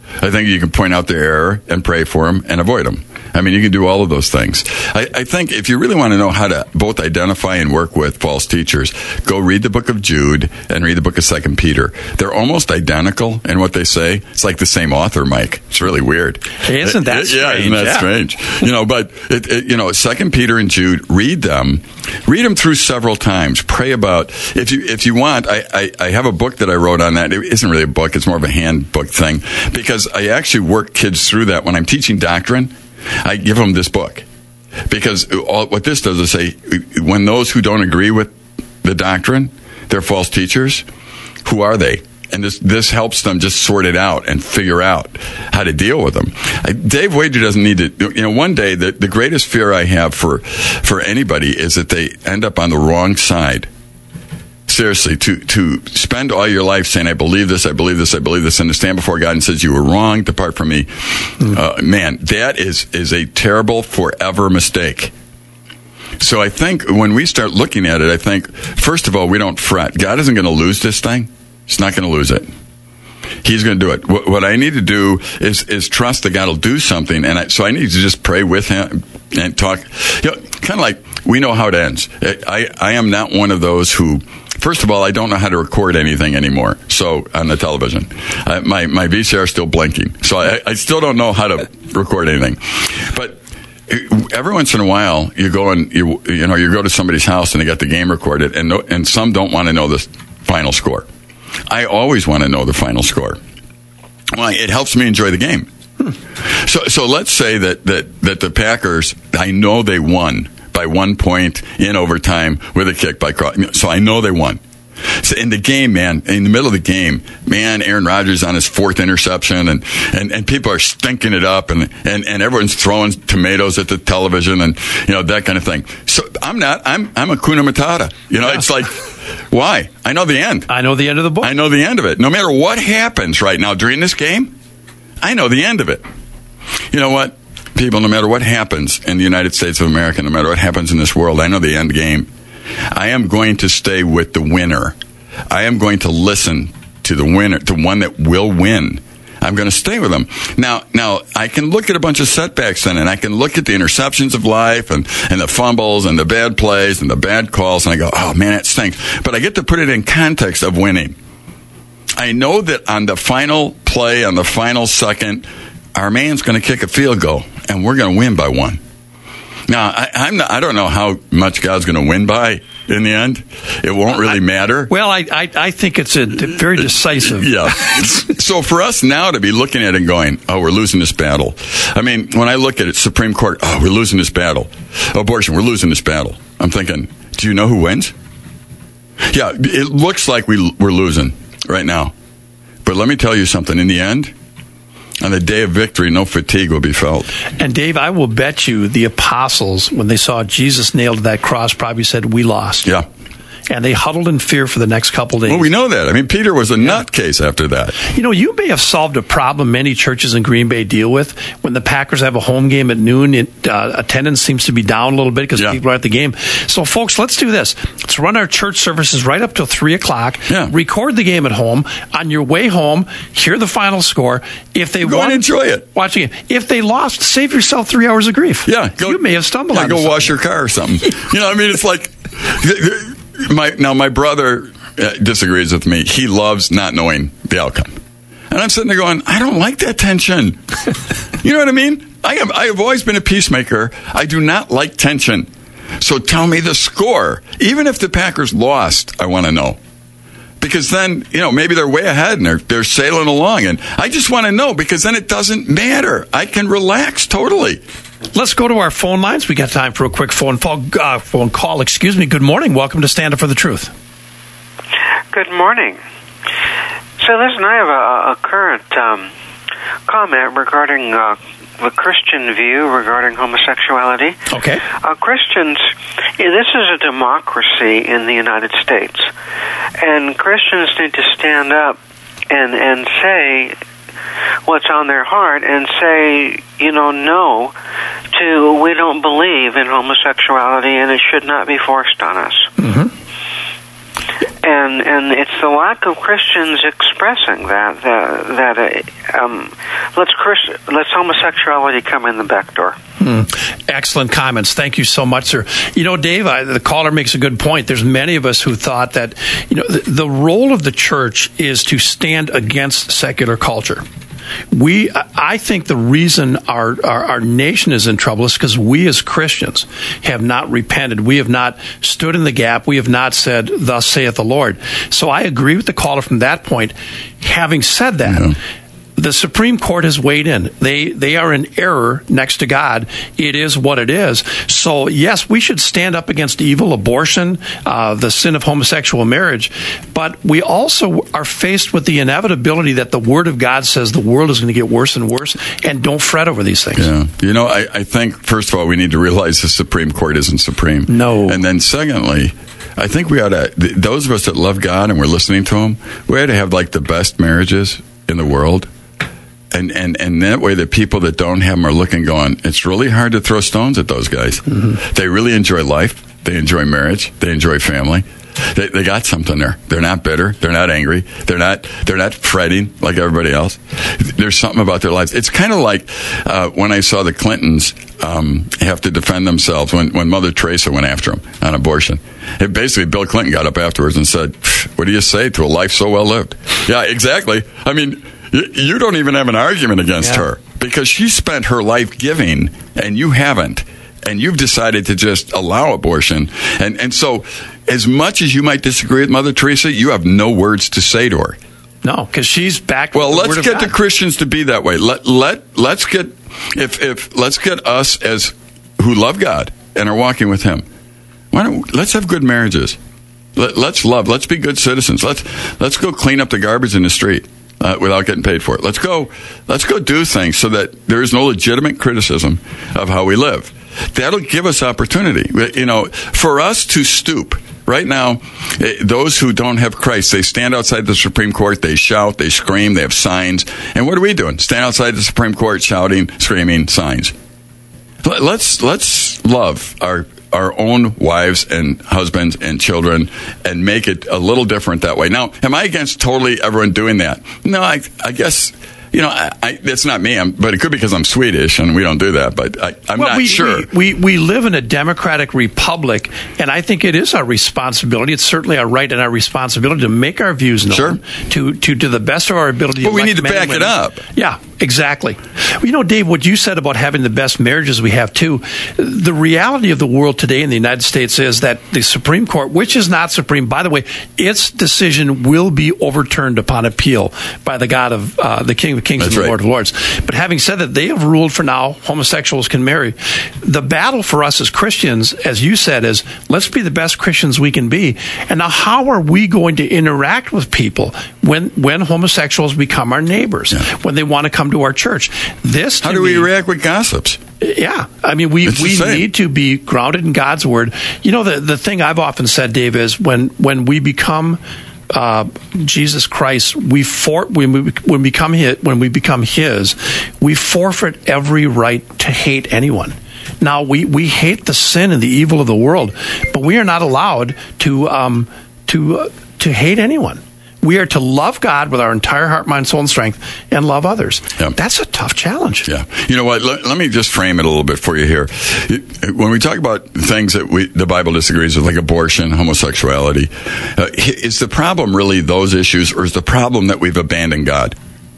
I think you can point out their error and pray for them and avoid them. I mean, you can do all of those things. I, I think if you really want to know how to both identify and work with false teachers, go read the book of Jude and read the book of Second Peter. They're almost identical in what they say. It's like the same author, Mike. It's really weird. Isn't that strange? Yeah, isn't that yeah. strange? You know, but, it, it, you know, Second Peter and Jude, read them. Read them through several times. Pray about, if you if you want, I, I, I have a book that I wrote on that. It isn't really a book. It's more of a handbook thing because I actually work kids through that when I'm teaching doctrine. I give them this book because all, what this does is say when those who don't agree with the doctrine, they're false teachers, who are they? And this this helps them just sort it out and figure out how to deal with them. I, Dave Wager doesn't need to, you know, one day the, the greatest fear I have for, for anybody is that they end up on the wrong side. Seriously, to, to spend all your life saying, I believe this, I believe this, I believe this, and to stand before God and says, you were wrong, depart from me. Mm. Uh, man, that is, is a terrible forever mistake. So I think when we start looking at it, I think, first of all, we don't fret. God isn't going to lose this thing. He's not going to lose it. He's going to do it. What, what I need to do is, is trust that God will do something. And I, so I need to just pray with him and talk. You know, kind of like we know how it ends. I, I am not one of those who, first of all, I don't know how to record anything anymore. So on the television, I, my, my V C R is still blinking. So I, I still don't know how to record anything. But every once in a while, you go and you, you know, you go to somebody's house and they got the game recorded and no, and some don't want to know the final score. I always want to know the final score. Well, it helps me enjoy the game. Hmm. So, so let's say that, that, that the Packers, I know they won by one point in overtime with a kick by Cross. So I know they won. So in the game, man, in the middle of the game, man, Aaron Rodgers on his fourth interception, and, and, and people are stinking it up, and, and, and everyone's throwing tomatoes at the television, and you know that kind of thing. So I'm not. I'm I'm a Kuna Matata. You know, yeah. It's like, why? I know the end. I know the end of the book. I know the end of it. No matter what happens right now during this game, I know the end of it. You know what, people? No matter what happens in the United States of America, no matter what happens in this world, I know the end game. I am going to stay with the winner. I am going to listen to the winner, to one that will win. I'm going to stay with them. Now, now I can look at a bunch of setbacks then, and I can look at the interceptions of life and, and the fumbles and the bad plays and the bad calls, and I go, oh, man, it stinks. But I get to put it in context of winning. I know that on the final play, on the final second, our man's going to kick a field goal, and we're going to win by one. Now, I, I'm not, I don't know how much God's going to win by in the end. It won't really I, matter. Well, I, I, I think it's a very decisive. Yeah. So for us now to be looking at it and going, oh, we're losing this battle. I mean, when I look at it, Supreme Court, oh, we're losing this battle. Abortion, we're losing this battle. I'm thinking, do you know who wins? Yeah, it looks like we, we're losing right now. But let me tell you something. In the end, on the day of victory, no fatigue will be felt. And Dave, I will bet you the apostles, when they saw Jesus nailed to that cross, probably said, we lost. Yeah. And they huddled in fear for the next couple of days. Well, we know that. I mean, Peter was a yeah. nutcase after that. You know, you may have solved a problem many churches in Green Bay deal with. When the Packers have a home game at noon, it, uh, attendance seems to be down a little bit because yeah. people are at the game. So, folks, let's do this. Let's run our church services right up till three o'clock. Yeah. Record the game at home. On your way home, hear the final score. If they go won, and enjoy it. Watch the game. If they lost, save yourself three hours of grief. Yeah. Go, you may have stumbled yeah, on go something. wash your car or something. You know, I mean, it's like... My, now, my brother uh, disagrees with me. He loves not knowing the outcome. And I'm sitting there going, I don't like that tension. You know what I mean? I have, I have always been a peacemaker. I do not like tension. So tell me the score. Even if the Packers lost, I want to know. Because then, you know, maybe they're way ahead and they're, they're sailing along. And I just want to know because then it doesn't matter. I can relax totally. Let's go to our phone lines. We got time for a quick phone, uh, phone call. Excuse me. Good morning. Welcome to Stand Up for the Truth. Good morning. So listen, I have a, a current um, comment regarding uh, the Christian view regarding homosexuality. Okay. Uh, Christians, this is a democracy in the United States, and Christians need to stand up and, and say what's on their heart and say, you know, no to we don't believe in homosexuality and it should not be forced on us. Mm-hmm. and and it's the lack of Christians expressing that that, that uh, um, let's Christ, let's homosexuality come in the back door. Hmm. Excellent comments. Thank you so much, sir. You know, Dave, I, the caller makes a good point. There's many of us who thought that, you know, the, the role of the church is to stand against secular culture. We, I think the reason our, our, our nation is in trouble is because we as Christians have not repented. We have not stood in the gap. We have not said, thus saith the Lord. So I agree with the caller from that point. Having said that, yeah. The Supreme Court has weighed in. They they are in error next to God. It is what it is. So, yes, we should stand up against evil, abortion, uh, the sin of homosexual marriage. But we also are faced with the inevitability that the Word of God says the world is going to get worse and worse, and don't fret over these things. Yeah. You know, I, I think, first of all, we need to realize the Supreme Court isn't supreme. No. And then secondly, I think we ought to, those of us that love God and we're listening to Him, we ought to have like the best marriages in the world. And, and and that way the people that don't have them are looking going, it's really hard to throw stones at those guys. Mm-hmm. They really enjoy life. They enjoy marriage. They enjoy family. They, they got something there. They're not bitter. They're not angry. They're not they're not fretting like everybody else. There's something about their lives. It's kind of like uh, when I saw the Clintons um, have to defend themselves when, when Mother Teresa went after them on abortion. It basically, Bill Clinton got up afterwards and said, what do you say to a life so well lived? Yeah, exactly. I mean, you don't even have an argument against yeah. her because she spent her life giving and you haven't. And you've decided to just allow abortion. And and so as much as you might disagree with Mother Teresa, you have no words to say to her. No, because she's back. Well, with the let's Word get of the God. Christians to be that way. Let let let's get if if let's get us as who love God and are walking with Him. Why don't let's have good marriages. Let, let's love. Let's be good citizens. Let's let's go clean up the garbage in the street. Uh, without getting paid for it. Let's go let's go do things so that there is no legitimate criticism of how we live. That'll give us opportunity. You know, for us to stoop. Right now, those who don't have Christ, they stand outside the Supreme Court, they shout, they scream, they have signs. And what are we doing? Stand outside the Supreme Court shouting, screaming, signs. Let's let's love our our own wives and husbands and children and make it a little different that way. Now, am I against totally everyone doing that? No, I, I guess, you know, I, I, it's not me, I'm, but it could be because I'm Swedish and we don't do that, but I, I'm well, not we, sure. We, we, we live in a democratic republic, and I think it is our responsibility, it's certainly our right and our responsibility to make our views known, sure. to, to, to the best of our ability. But we need to back it up. Yeah. Exactly. Well, you know, Dave, what you said about having the best marriages we have, too, the reality of the world today in the United States is that the Supreme Court, which is not supreme, by the way, its decision will be overturned upon appeal by the God of uh, the King of Kings That's and the right. Lord of Lords. But having said that, they have ruled for now homosexuals can marry. The battle for us as Christians, as you said, is let's be the best Christians we can be. And now how are we going to interact with people when, when homosexuals become our neighbors, yeah. when they want to come to our church? This How do we me, react with gossips? Yeah. I mean, we, we need to be grounded in God's Word. You know, the, the thing I've often said, Dave, is when, when we become uh, Jesus Christ, we for, when, we, when, we become his, when we become His, we forfeit every right to hate anyone. Now, we, we hate the sin and the evil of the world, but we are not allowed to um, to uh, to hate anyone. We are to love God with our entire heart, mind, soul, and strength, and love others. Yeah. That's a tough challenge. Yeah. You know what? Let, let me just frame it a little bit for you here. When we talk about things that we, the Bible disagrees with, like abortion, homosexuality, uh, is the problem really those issues, or is the problem that we've abandoned God?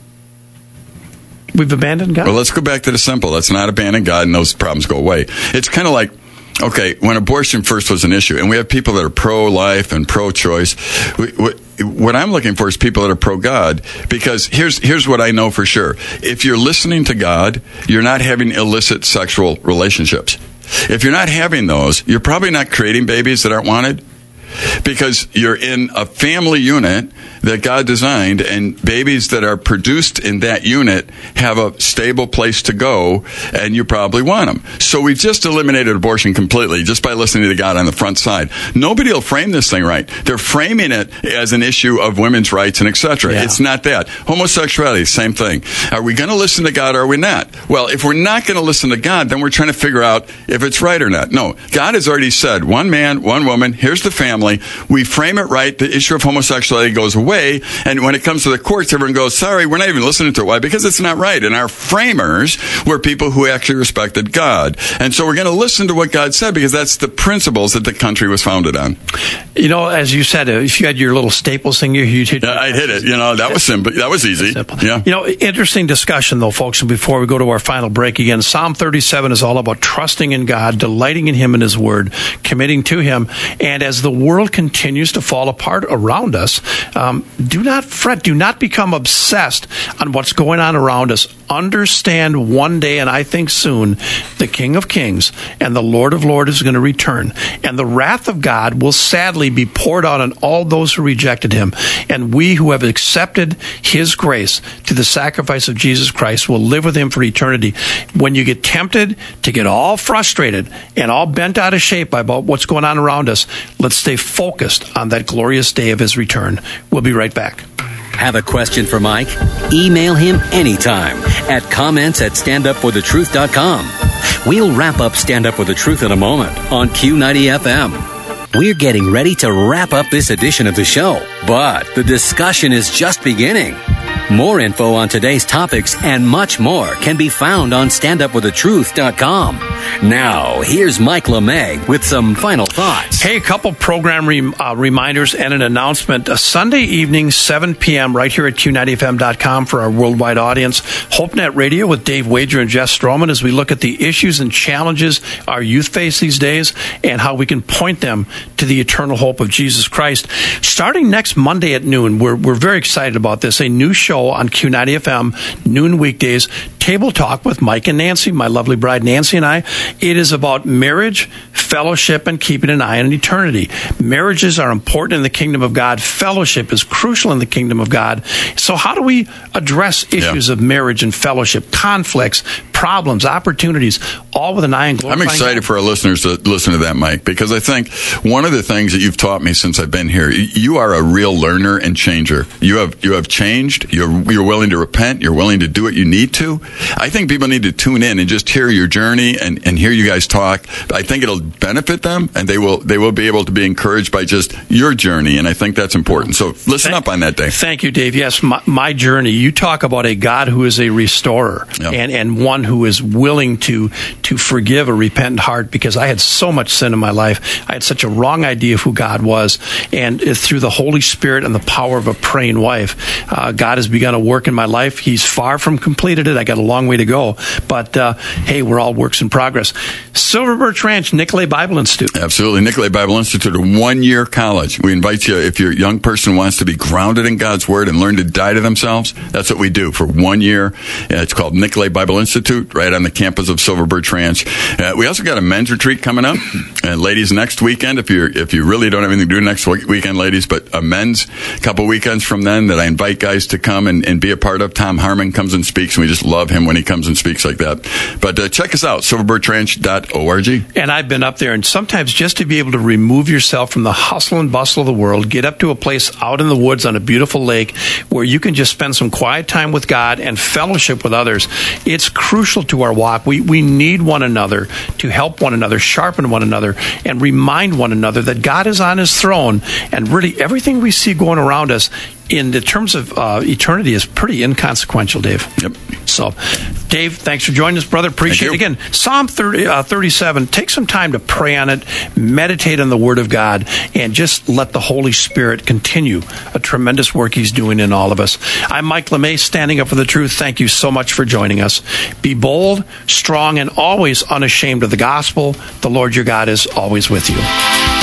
We've abandoned God? Well, let's go back to the simple. Let's not abandon God, and those problems go away. It's kind of like, okay, when abortion first was an issue, and we have people that are pro-life and pro-choice, we, we, what I'm looking for is people that are pro-God, because here's here's what I know for sure. If you're listening to God, you're not having illicit sexual relationships. If you're not having those, you're probably not creating babies that aren't wanted, because you're in a family unit that God designed, and babies that are produced in that unit have a stable place to go, and you probably want them. So we've just eliminated abortion completely just by listening to God on the front side. Nobody will frame this thing right. They're framing it as an issue of women's rights and et cetera. Yeah. It's not that. Homosexuality, same thing. Are we going to listen to God or are we not? Well, if we're not going to listen to God, then we're trying to figure out if it's right or not. No, God has already said, one man, one woman, here's the family. family, we frame it right. The issue of homosexuality goes away. And when it comes to the courts, everyone goes, sorry, we're not even listening to it. Why? Because it's not right. And our framers were people who actually respected God. And so we're going to listen to what God said because that's the principles that the country was founded on. You know, as you said, if you had your little Staples thing, you'd hit yeah, I'd hit it. You know, that was simple. That was easy. Yeah. You know, interesting discussion, though, folks. And before we go to our final break again, Psalm thirty-seven is all about trusting in God, delighting in Him and His Word, committing to Him. And as the world continues to fall apart around us, um, do not fret. Do not become obsessed on what's going on around us. Understand one day, and I think soon, the King of Kings and the Lord of Lords is going to return. And the wrath of God will sadly be poured out on all those who rejected Him. And we who have accepted His grace through the sacrifice of Jesus Christ will live with Him for eternity. When you get tempted to get all frustrated and all bent out of shape about what's going on around us, let's stay focused on that glorious day of His return. We'll be right back. Have a question for Mike? Email him anytime at comments at stand up for the truth dot com. We'll wrap up Stand Up with the Truth in a moment on Q ninety F M. We're getting ready to wrap up this edition of the show, but the discussion is just beginning. More info on today's topics and much more can be found on stand up with the truth dot com. Now, here's Mike LeMay with some final thoughts. Hey, a couple program re- uh, reminders and an announcement. A Sunday evening, seven p.m., right here at Q ninety F M dot com for our worldwide audience. HopeNet Radio with Dave Wager and Jess Stroman as we look at the issues and challenges our youth face these days and how we can point them to the eternal hope of Jesus Christ. Starting next Monday at noon, we're, we're very excited about this, a new show on Q ninety F M, noon weekdays, Table Talk with Mike and Nancy, my lovely bride Nancy and I. It is about marriage, fellowship, and keeping an eye on eternity. Marriages are important in the kingdom of God. Fellowship is crucial in the kingdom of God. So how do we address issues yeah. of marriage and fellowship, conflicts, problems, opportunities, all with an eye on glorifying I'm excited God? for our listeners to listen to that, Mike, because I think one of the things that you've taught me since I've been here, you are a real learner and changer. You have you have changed. You're you're willing to repent. You're willing to do what you need to. I think people need to tune in and just hear your journey and, and hear you guys talk. I think it'll benefit them, and they will they will be able to be encouraged by just your journey, and I think that's important. So listen thank, up on that, Dave. Thank you, Dave. Yes, my, my journey. You talk about a God who is a restorer yep. and, and one who is willing to to forgive a repentant heart, because I had so much sin in my life. I had such a wrong idea of who God was, and through the Holy Spirit and the power of a praying wife, uh, God has begun a work in my life. He's far from completed it. I got a long way to go, but uh, hey, we're all works in progress. Silver Birch Ranch, Nicolay Bible Institute. Absolutely. Nicolay Bible Institute, a one-year college. We invite you, if your young person wants to be grounded in God's Word and learn to die to themselves, that's what we do for one year. It's called Nicolay Bible Institute, right on the campus of Silver Birch Ranch. Uh, we also got a men's retreat coming up. Uh, ladies, next weekend, if you if you really don't have anything to do next weekend, ladies, but a men's couple weekends from then that I invite guys to come and, and be a part of. Tom Harmon comes and speaks, and we just love him when he comes and speaks like that. But uh, check us out, silver birch ranch dot org. And I've been up there, and sometimes just to be able to remove yourself from the hustle and bustle of the world, get up to a place out in the woods on a beautiful lake where you can just spend some quiet time with God and fellowship with others. It's crucial to our walk. We we need one another to help one another, sharpen one another, and remind one another that God is on His throne, and really everything we see going around us in the terms of uh, eternity is pretty inconsequential, Dave. Yep. So, Dave, thanks for joining us, brother. Appreciate it. Again, Psalm thirty, uh, thirty-seven, take some time to pray on it, meditate on the Word of God, and just let the Holy Spirit continue a tremendous work He's doing in all of us. I'm Mike LeMay, standing up for the truth. Thank you so much for joining us. Be bold, strong, and always unashamed of the gospel. The Lord your God is always with you.